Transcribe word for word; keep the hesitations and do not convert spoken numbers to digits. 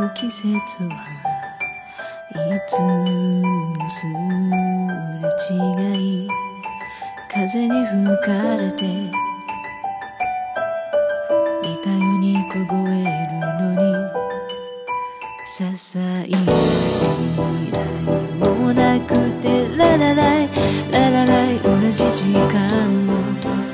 季節はいつもすれ違い、風に吹かれて似たように凍えるのに、些細な違いもなくてララライララライ、同じ時間を